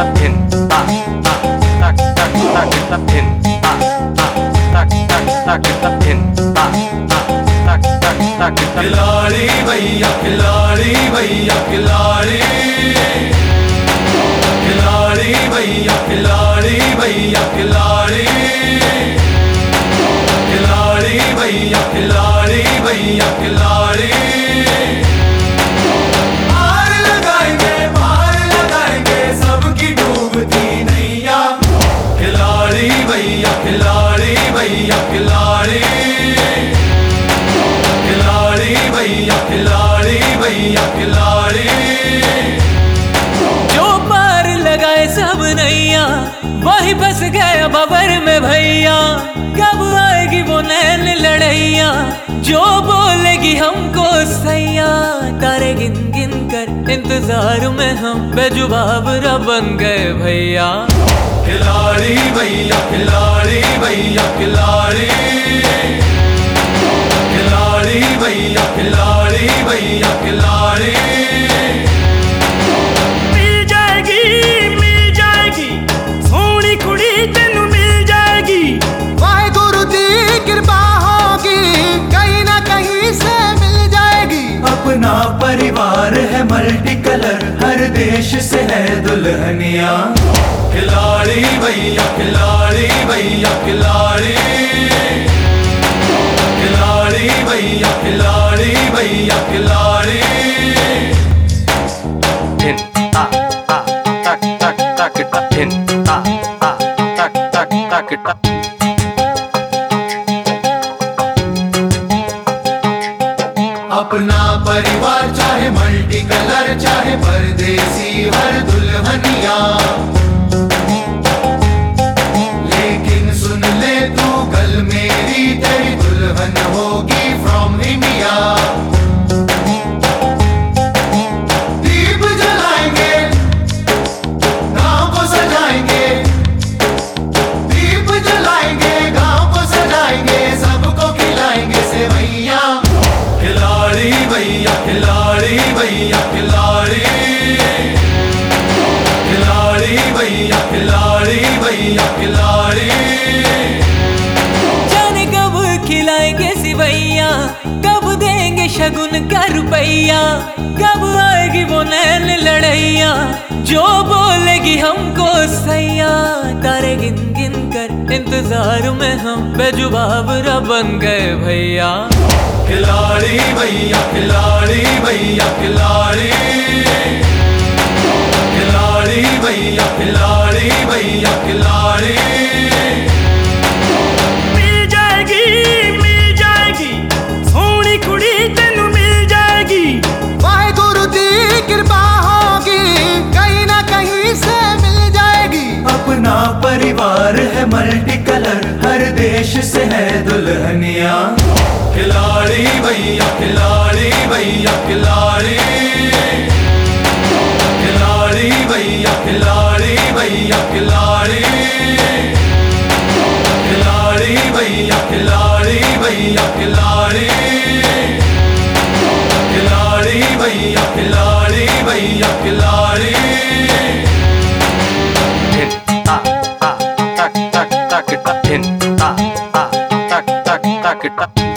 खिलाड़ी भैया खिलाड़ी भैया खिलाड़ी, खिलाड़ी भैया खिलाड़ी भैया खिलाड़ी, खिलाड़ी भैया खिलाड़ी भैया खिलाड़ी। पार लगाएंगे सबकी डूबती नैया। खिलाड़ी भैया खिलाड़ी भैया खिलाड़ी, खिलाड़ी भैया खिलाड़ी भैया खिलाड़ी। जो पार लगाए सब नैया वही फंस गया बबर में भैया। कब आएगी वो नैन लड़ैया जो बोलेगी हमको सैया। तारे गिन गिन कर इंतजार में हम बेजुबाब बन गए भैया। खिलाड़ी भैया खिलाड़ी भैया खिलाड़ी, खिलाड़ी भैया खिलाड़ी भैया खिलाड़ी। मिल जाएगी सोनी कुड़ी तेनू मिल जाएगी। वाहेगुरु दी कृपा होगी कहीं ना कहीं से मिल जाएगी। अपना परिवार है मल्टी कलर, हर देश से है दुल्हनिया। खिलाड़ी भैया खिलाड़ी भैया खिलाड़ी, खिलाड़ी भैया खिलाड़ी भैया खिलाड़ी। अपना परिवार चाहे मल्टी कलर चाहे परदेसी हर दुल्हनिया। लेकिन सुन ले तू कल मेरी तेरी दुल्हन होगी फ्रॉम इंडिया। दीप जलाएंगे गांव को सजाएंगे, दीप जलाएंगे गांव को सजाएंगे, सबको खिलाएंगे सेवैया। खिलाड़ी भैया खिलाड़ी भैया खिलाड़ी, खिलाड़ी भैया खिलाड़ी भैया खिलाड़ी। जाने कब खिलाएंगे सिवैया, कब देंगे शगुन का रुपैया। कब आएगी वो नैन लड़ैया जो बोलेगी हमको सैया। तारे गिन गिन कर इंतजार में हम बेजुबाब बन गए भैया। खिलाड़ी भैया खिलाड़ी भैया खिलाड़ी, खिलाड़ी भैया खिलाड़ी भैया खिलाड़ी। मिल जाएगी सोनी कुड़ी तेनू मिल जाएगी। वाहेगुरु दी कृपा होगी कहीं ना कहीं से मिल जाएगी। अपना परिवार है मल्टी कलर, हर देश से है दुल्हनिया। खिलाड़ी भैया खिलाड़ी भैया खिलाड़ी, खिलाड़ी भैया खिलाड़ी भैया खिलाड़ी, खिलाड़ी भैया खिलाड़ी भैया खिलाड़ी, खिलाड़ी भैया खिलाड़ी भैया खिलाड़ी। Hit